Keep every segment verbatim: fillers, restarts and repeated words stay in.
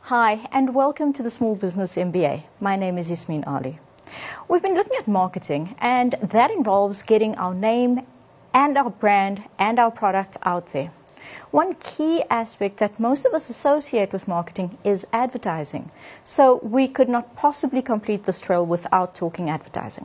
Hi, and welcome to the Small Business M B A. My name is Yasmin Ali. We've been looking at marketing, and that involves getting our name and our brand and our product out there. One key aspect that most of us associate with marketing is advertising, so we could not possibly complete this trail without talking advertising.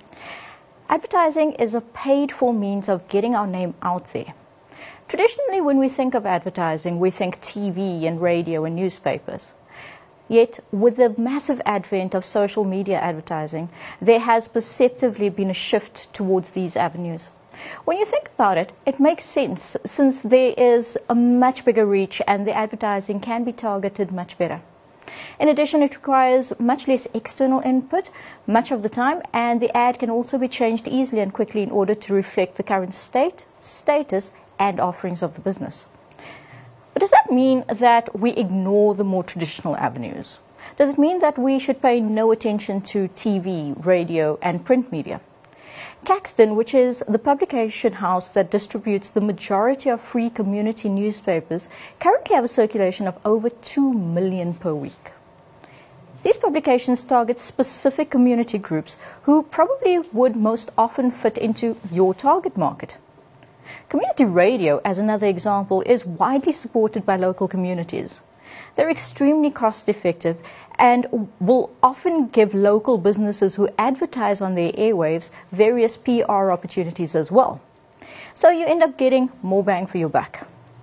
Advertising is a paid-for means of getting our name out there. Traditionally, when we think of advertising, we think T V and radio and newspapers. Yet, with the massive advent of social media advertising, there has perceptively been a shift towards these avenues. When you think about it, it makes sense since there is a much bigger reach and the advertising can be targeted much better. In addition, it requires much less external input much of the time, and the ad can also be changed easily and quickly in order to reflect the current state, status, and offerings of the business. But does that mean that we ignore the more traditional avenues? Does it mean that we should pay no attention to T V, radio, and print media? Caxton, which is the publication house that distributes the majority of free community newspapers, currently have a circulation of over two million per week. These publications target specific community groups who probably would most often fit into your target market. Community radio, as another example, is widely supported by local communities. They're extremely cost-effective and will often give local businesses who advertise on their airwaves various P R opportunities as well. So you end up getting more bang for your buck.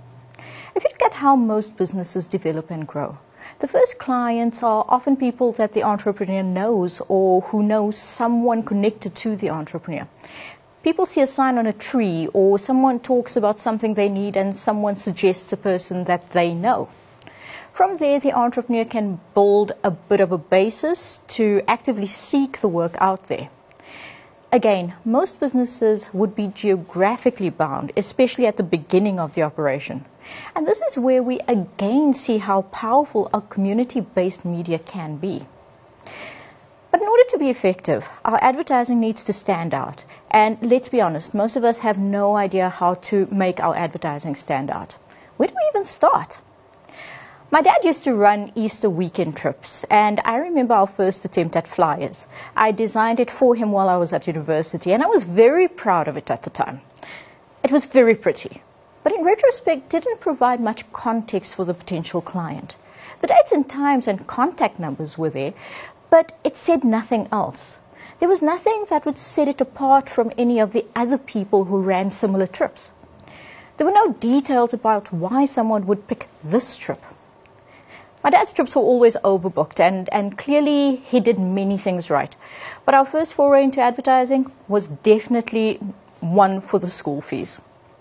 If you look at how most businesses develop and grow, the first clients are often people that the entrepreneur knows or who knows someone connected to the entrepreneur. People see a sign on a tree, or someone talks about something they need and someone suggests a person that they know. From there, the entrepreneur can build a bit of a basis to actively seek the work out there. Again, most businesses would be geographically bound, especially at the beginning of the operation. And this is where we again see how powerful a community-based media can be. But in order to be effective, our advertising needs to stand out. And let's be honest, most of us have no idea how to make our advertising stand out. Where do we even start? My dad used to run Easter weekend trips, and I remember our first attempt at flyers. I designed it for him while I was at university, and I was very proud of it at the time. It was very pretty, but in retrospect, didn't provide much context for the potential client. The dates and times and contact numbers were there, but it said nothing else. There was nothing that would set it apart from any of the other people who ran similar trips. There were no details about why someone would pick this trip. My dad's trips were always overbooked, and, and clearly he did many things right. But our first foray into advertising was definitely one for the school fees.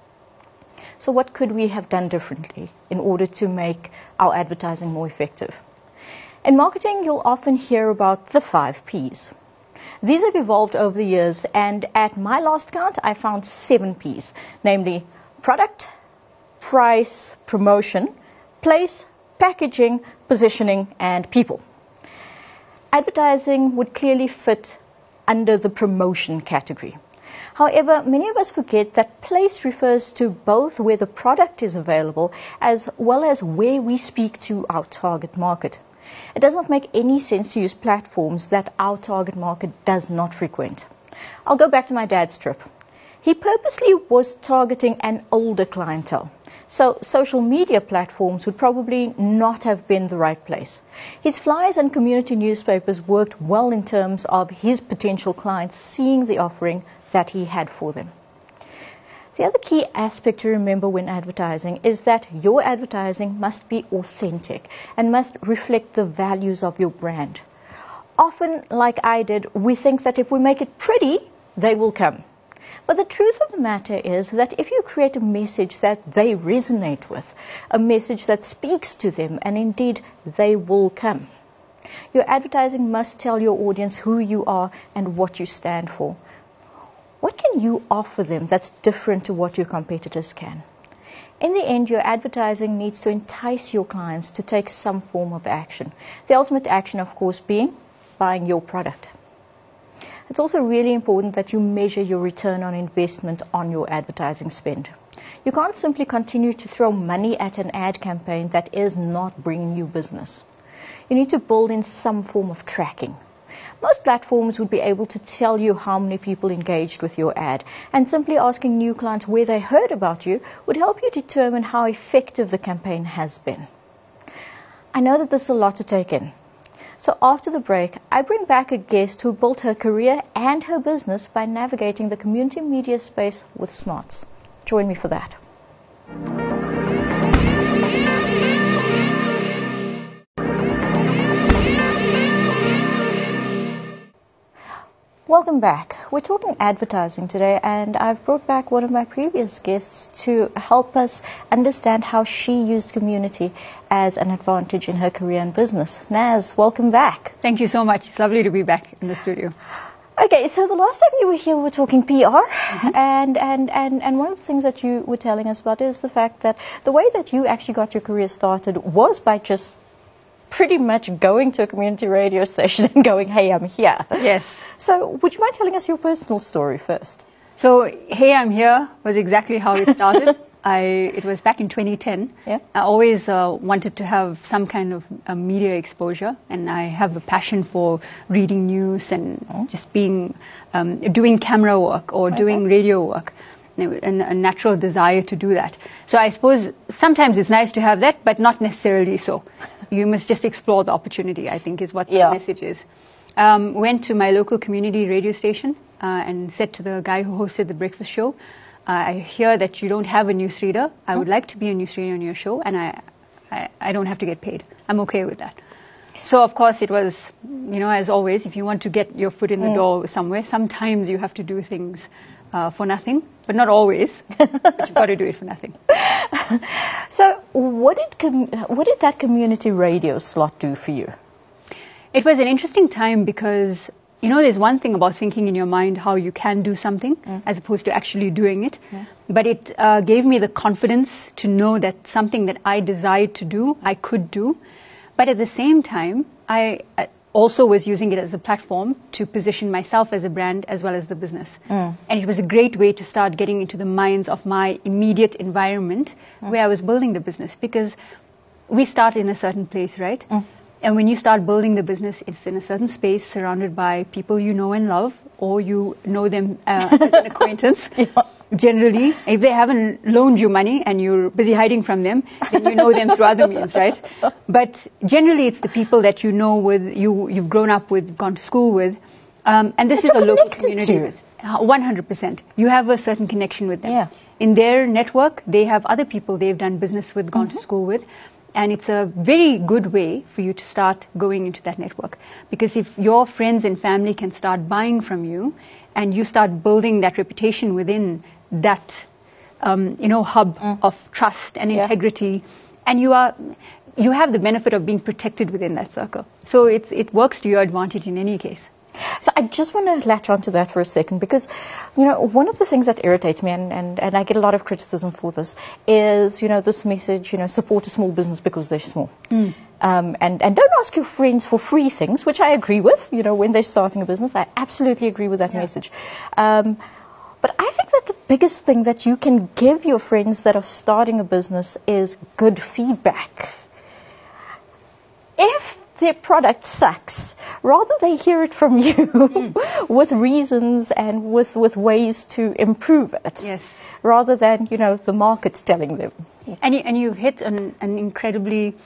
So what could we have done differently in order to make our advertising more effective? In marketing, you'll often hear about the five P's. These have evolved over the years, and at my last count, I found seven P's, namely product, price, promotion, place, packaging, positioning, and people. Advertising would clearly fit under the promotion category. However, many of us forget that place refers to both where the product is available as well as where we speak to our target market. It does not make any sense to use platforms that our target market does not frequent. I'll go back to my dad's trip. He purposely was targeting an older clientele, so social media platforms would probably not have been the right place. His flyers and community newspapers worked well in terms of his potential clients seeing the offering that he had for them. The other key aspect to remember when advertising is that your advertising must be authentic and must reflect the values of your brand. Often, like I did, we think that if we make it pretty, they will come. But the truth of the matter is that if you create a message that they resonate with, a message that speaks to them, and indeed they will come. Your advertising must tell your audience who you are and what you stand for. What can you offer them that's different to what your competitors can? In the end, your advertising needs to entice your clients to take some form of action. The ultimate action, of course, being buying your product. It's also really important that you measure your return on investment on your advertising spend. You can't simply continue to throw money at an ad campaign that is not bringing you business. you need to build in some form of tracking. Most platforms would be able to tell you how many people engaged with your ad, and simply asking new clients where they heard about you would help you determine how effective the campaign has been. I know that this is a lot to take in. So after the break, I bring back a guest who built her career and her business by navigating the community media space with smarts. Join me for that. Welcome back. We're talking advertising today, and I've brought back one of my previous guests to help us understand how she used community as an advantage in her career and business. Naz, welcome back. Thank you so much. It's lovely to be back in the studio. Okay, so the last time you were here, we were talking P R, mm-hmm. and, and, and, and one of the things that you were telling us about is the fact that the way that you actually got your career started was by just pretty much going to a community radio station and going, hey, I'm here. Yes. So would you mind telling us your personal story first? So, hey, I'm here was exactly how it started. I It was back in twenty ten. Yeah. I always uh, wanted to have some kind of uh, media exposure, and I have a passion for reading news and oh. just being, um, doing camera work or okay. doing radio work. And a natural desire to do that. So I suppose sometimes it's nice to have that, but not necessarily so. You must just explore the opportunity, I think, is what the yeah. message is. Um, went to my local community radio station uh, and said to the guy who hosted the breakfast show, uh, I hear that you don't have a newsreader. I would like to be a newsreader on your show, and I, I, I don't have to get paid. I'm okay with that. So, of course, it was, you know, as always, if you want to get your foot in the mm. door somewhere, sometimes you have to do things Uh, for nothing, but not always. But you've got to do it for nothing. So, what did com- what did that community radio slot do for you? It was an interesting time because, you know, there's one thing about thinking in your mind how you can do something mm. as opposed to actually doing it. Mm. But it uh, gave me the confidence to know that something that I desired to do, I could do. But at the same time, I Uh, also was using it as a platform to position myself as a brand as well as the business. Mm. And it was a great way to start getting into the minds of my immediate environment mm. where I was building the business, because we start in a certain place, right? Mm. And when you start building the business, it's in a certain space surrounded by people you know and love, or you know them uh, as an acquaintance. Yeah. Generally, if they haven't loaned you money and you're busy hiding from them, then you know them through other means, right? But generally, it's the people that you know with, you, you've grown up with, gone to school with. Um, and this that is a local community. To. one hundred percent. You have a certain connection with them. Yeah. In their network, they have other people they've done business with, gone mm-hmm. to school with. And it's a very good way for you to start going into that network. Because if your friends and family can start buying from you, and you start building that reputation within that, um, you know, hub mm. of trust and integrity, yeah. and you are, you have the benefit of being protected within that circle. So it's, it works to your advantage in any case. So I just want to latch onto that for a second, because, you know, one of the things that irritates me, and, and, and I get a lot of criticism for this, is, you know, this message, you know, support a small business because they're small. Mm. Um, and, and don't ask your friends for free things, which I agree with, you know, when they're starting a business. I absolutely agree with that yeah. message. Um, but I think that the biggest thing that you can give your friends that are starting a business is good feedback. If their product sucks, rather they hear it from you mm. with reasons and with, with ways to improve it. Yes. Rather than, you know, the market's telling them. And you, and you hit an, an incredibly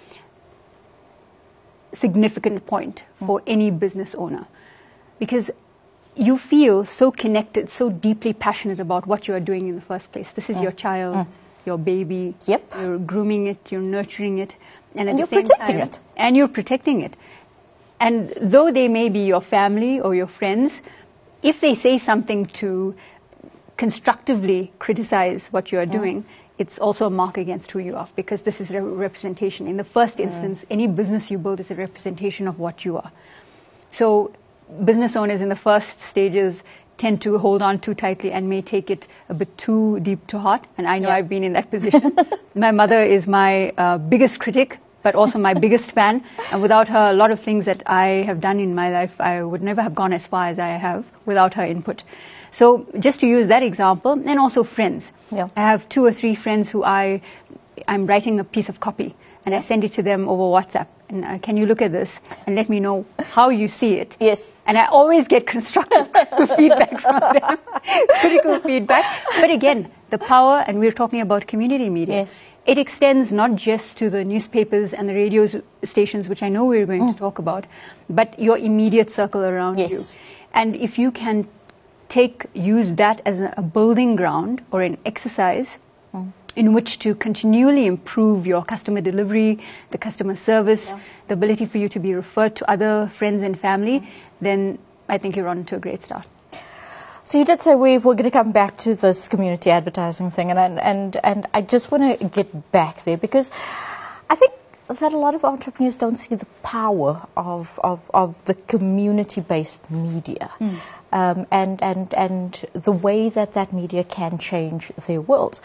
significant point for mm. any business owner. Because you feel so connected, so deeply passionate about what you are doing in the first place. This is mm. your child, mm. your baby. Yep. You're grooming it, you're nurturing it. And, at and the you're same protecting time, it. And you're protecting it. And though they may be your family or your friends, if they say something to constructively criticize what you are mm. doing, it's also a mark against who you are, because this is a representation. In the first instance, mm. any business you build is a representation of what you are. So business owners in the first stages tend to hold on too tightly and may take it a bit too deep to heart. And I know yeah. I've been in that position. My mother is my uh, biggest critic, but also my biggest fan. And without her, a lot of things that I have done in my life, I would never have gone as far as I have without her input. So just to use that example, and also friends. Yeah. I have two or three friends who I, I'm writing a piece of copy. and I send it to them over WhatsApp. And uh, can you look at this and let me know how you see it? Yes. And I always get constructive feedback from them, critical feedback. But again, the power, and we're talking about community media. Yes. It extends not just to the newspapers and the radio stations, which I know we're going mm. to talk about, but your immediate circle around yes. you. And if you can take, use that as a building ground or an exercise mm. in which to continually improve your customer delivery, the customer service, yeah. the ability for you to be referred to other friends and family, mm. then I think you're on to a great start. So you did say we were going to come back to this community advertising thing, and and and I just want to get back there because I think that a lot of entrepreneurs don't see the power of of, of the community-based media, mm. um, and and and the way that that media can change their worlds.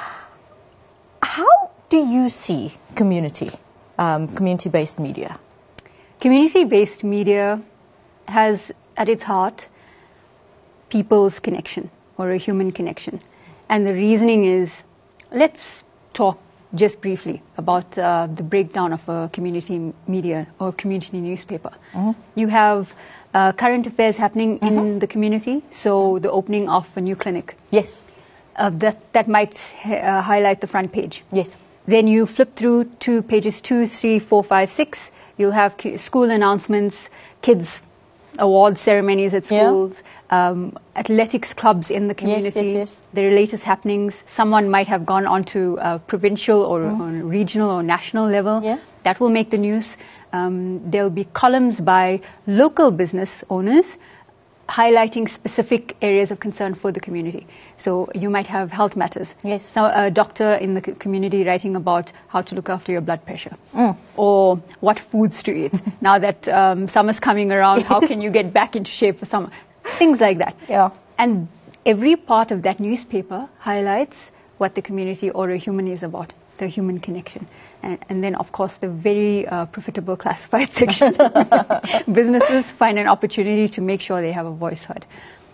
How do you see community, um, community-based media? Community-based media has at its heart people's connection or a human connection. And the reasoning is, let's talk just briefly about uh, the breakdown of a community media or community newspaper. Mm-hmm. You have uh, current affairs happening mm-hmm. in the community, so the opening of a new clinic. Yes. Uh, that, that might uh, highlight the front page. Yes. Then you flip through to pages two, three, four, five, six. You'll have school announcements, kids award ceremonies at schools, yeah. um, athletics clubs in the community, yes, yes, yes. their latest happenings. Someone might have gone on to uh, provincial or, mm. or regional or national level. Yeah. That will make the news. Um, there'll be columns by local business owners highlighting specific areas of concern for the community. So you might have health matters. Yes. So a doctor in the community writing about how to look after your blood pressure, mm. or what foods to eat. Now that um, summer's coming around, yes. how can you get back into shape for summer? Things like that. Yeah. And every part of that newspaper highlights what the community or a human is about, the human connection. And, and then, of course, the very uh, profitable classified section. Businesses find an opportunity to make sure they have a voice heard.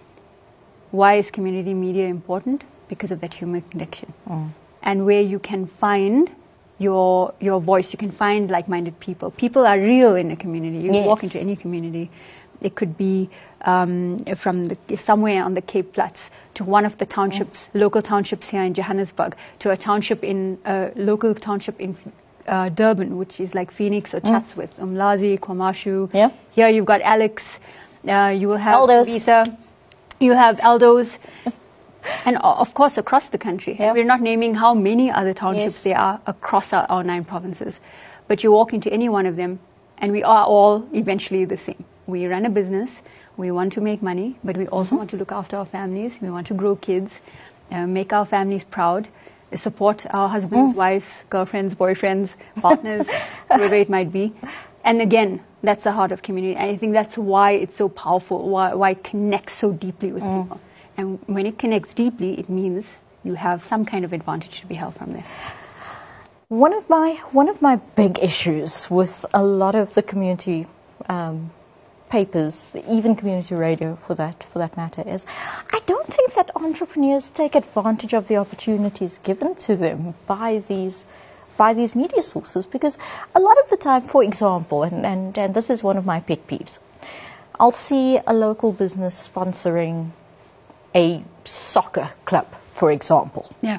Why is community media important? Because of that human connection. Mm. And where you can find your your voice, you can find like-minded people. People are real in a community. You yes. walk into any community. It could be um, from the, somewhere on the Cape Flats to one of the townships, mm. local townships here in Johannesburg, to a township in a uh, local township in uh, Durban, which is like Phoenix or mm. Chatsworth, Umlazi, Kwamashu. Yeah. Here you've got Alex. Uh, you will have Elders. Lisa. You have Eldos. And of course across the country. Yeah. We're not naming how many other townships yes. there are across our, our nine provinces. But you walk into any one of them and we are all eventually the same. We run a business, we want to make money, but we also mm-hmm. want to look after our families, we want to grow kids, uh, make our families proud, support our husbands, mm. wives, girlfriends, boyfriends, partners, whoever it might be. And again, that's the heart of community. And I think that's why it's so powerful, why, why it connects so deeply with mm. people. And when it connects deeply, it means you have some kind of advantage to be held from there. One of my, one of my big issues with a lot of the community um, papers, even community radio for that for that matter, is I don't think that entrepreneurs take advantage of the opportunities given to them by these by these media sources, because a lot of the time, for example, and, and, and this is one of my pet peeves, I'll see a local business sponsoring a soccer club, for example. Yeah.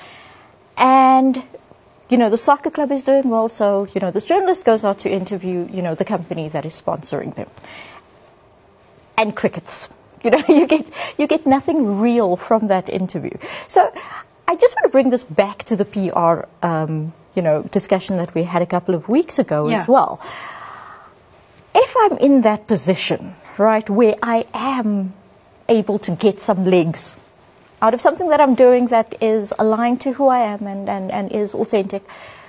And you know, the soccer club is doing well, so, you know, this journalist goes out to interview, you know, the company that is sponsoring them. And crickets. You know, you get you get nothing real from that interview. So I just want to bring this back to the P R, um, you know, discussion that we had a couple of weeks ago yeah. as well. If I'm in that position, right, where I am able to get some legs out of something that I'm doing that is aligned to who I am and, and, and is authentic,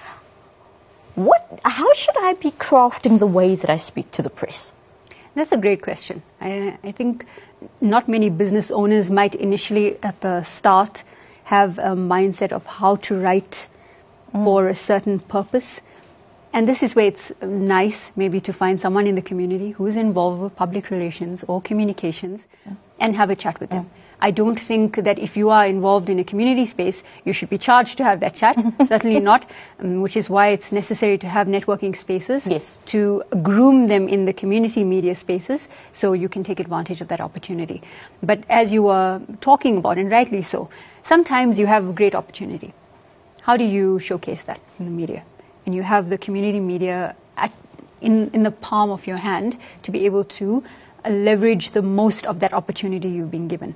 what, how should I be crafting the way that I speak to the press? That's a great question. I, I think not many business owners might initially at the start have a mindset of how to write mm. for a certain purpose. And this is where it's nice maybe to find someone in the community who's involved with public relations or communications yeah. and have a chat with yeah. them. I don't think that if you are involved in a community space, you should be charged to have that chat. Certainly not, um, which is why it's necessary to have networking spaces yes. to groom them in the community media spaces so you can take advantage of that opportunity. But as you were talking about, and rightly so, sometimes you have a great opportunity. How do you showcase that in the media? And you have the community media at, in, in the palm of your hand to be able to uh, leverage the most of that opportunity you've been given.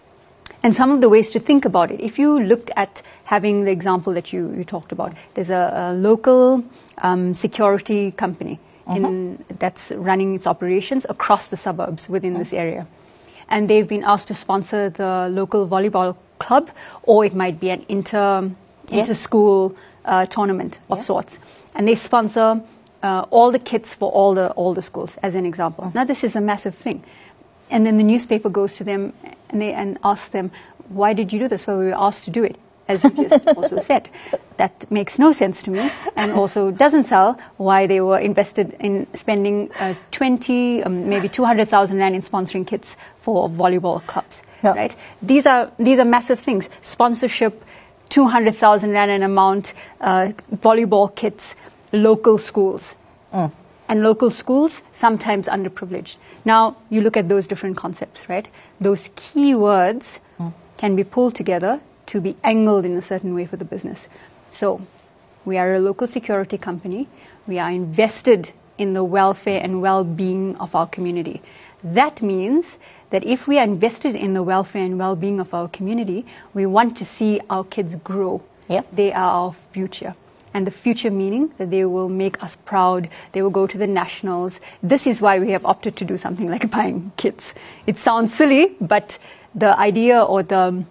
And some of the ways to think about it, if you look at having the example that you, you talked about, there's a, a local um, security company mm-hmm. in, that's running its operations across the suburbs within mm-hmm. this area. And they've been asked to sponsor the local volleyball club, or it might be an inter, yeah. inter-school uh, tournament of yeah. sorts. And they sponsor uh, all the kits for all the, all the schools, as an example. Mm-hmm. Now, this is a massive thing. And then the newspaper goes to them and they and asks them, why did you do this? Well, we were asked to do it, as you just also said. That makes no sense to me, and also doesn't sell why they were invested in spending uh, twenty, um, maybe two hundred thousand rand in sponsoring kits for volleyball clubs. Yeah. Right? These are these are massive things. Sponsorship, two hundred thousand rand an amount, uh, volleyball kits, local schools. Mm. And local schools, sometimes underprivileged. Now, you look at those different concepts, right? Those key words mm. can be pulled together to be angled in a certain way for the business. So, we are a local security company. We are invested in the welfare and well-being of our community. That means that if we are invested in the welfare and well-being of our community, we want to see our kids grow. Yep. They are our future. And the future meaning that they will make us proud, they will go to the nationals. This is why we have opted to do something like buying kits. It sounds silly, but the idea or the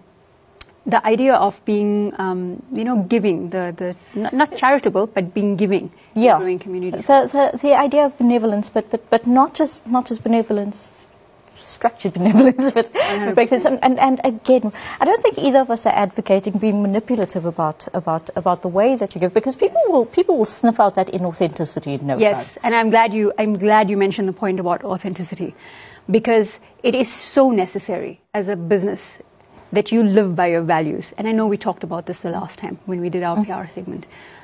the idea of being, um, you know, giving, the, the not, not charitable, but being giving yeah. to growing communities. So the, the idea of benevolence, but, but, but not just not just benevolence, structured benevolence, but and, and and again, I don't think either of us are advocating being manipulative about about about the way that you give, because people will people will sniff out that inauthenticity in no time. Yes, and I'm glad you I'm glad you mentioned the point about authenticity, because it is so necessary as a business that you live by your values. And I know we talked about this the last time when we did our mm-hmm. P R segment.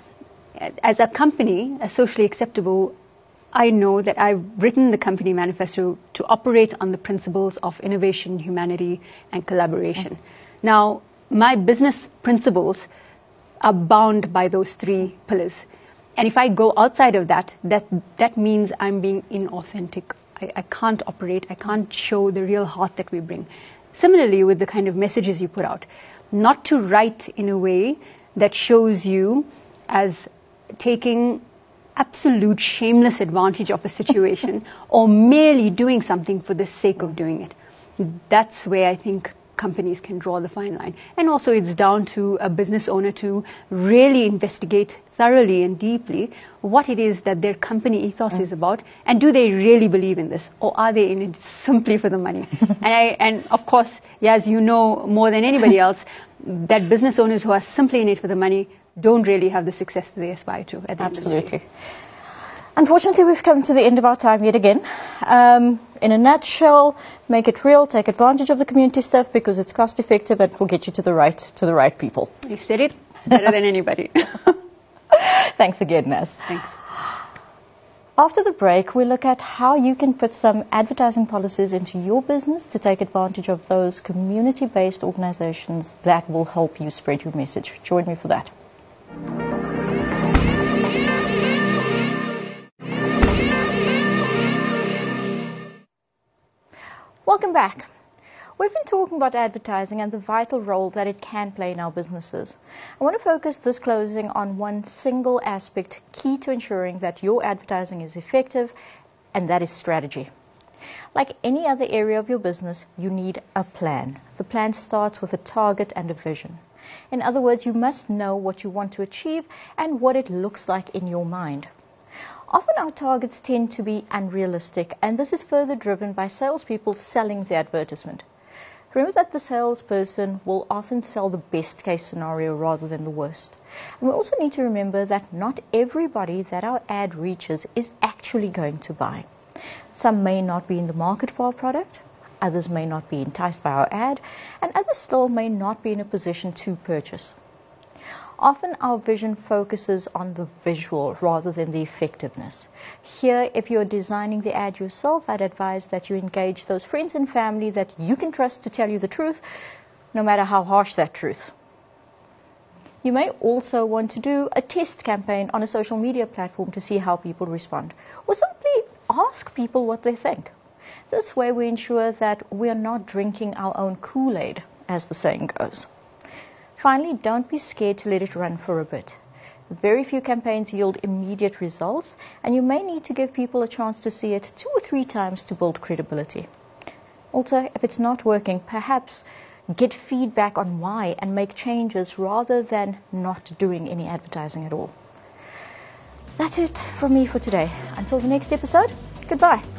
As a company, as socially acceptable, I know that I've written the company manifesto to operate on the principles of innovation, humanity, and collaboration. Mm-hmm. Now, my business principles are bound by those three pillars. And if I go outside of that, that, that means I'm being inauthentic. I, I can't operate, I can't show the real heart that we bring. Similarly, with the kind of messages you put out, not to write in a way that shows you as taking absolute shameless advantage of a situation or merely doing something for the sake of doing it. That's where I think companies can draw the fine line. And also it's down to a business owner to really investigate thoroughly and deeply what it is that their company ethos mm. is about, and do they really believe in this, or are they in it simply for the money? and I, and of course, yeah, as you know more than anybody else, that business owners who are simply in it for the money don't really have the success that they aspire to at the Absolutely. end of the day. Unfortunately, we've come to the end of our time yet again. Um, in a nutshell, make it real, take advantage of the community stuff because it's cost effective and will get you to the right to the right people. You said it better than anybody. Thanks again, Naz. Thanks. After the break, we'll look at how you can put some advertising policies into your business to take advantage of those community-based organizations that will help you spread your message. Join me for that. Welcome back. We've been talking about advertising and the vital role that it can play in our businesses. I want to focus this closing on one single aspect key to ensuring that your advertising is effective, and that is strategy. Like any other area of your business, you need a plan. The plan starts with a target and a vision. In other words, you must know what you want to achieve and what it looks like in your mind. Often our targets tend to be unrealistic, and this is further driven by salespeople selling the advertisement. Remember that the salesperson will often sell the best case scenario rather than the worst. And we also need to remember that not everybody that our ad reaches is actually going to buy. Some may not be in the market for our product, others may not be enticed by our ad, and others still may not be in a position to purchase. Often our vision focuses on the visual rather than the effectiveness. Here, if you're designing the ad yourself, I'd advise that you engage those friends and family that you can trust to tell you the truth, no matter how harsh that truth. You may also want to do a test campaign on a social media platform to see how people respond, or simply ask people what they think. This way we ensure that we are not drinking our own Kool-Aid, as the saying goes. Finally, don't be scared to let it run for a bit. Very few campaigns yield immediate results, and you may need to give people a chance to see it two or three times to build credibility. Also, if it's not working, perhaps get feedback on why and make changes rather than not doing any advertising at all. That's it from me for today. Until the next episode, goodbye.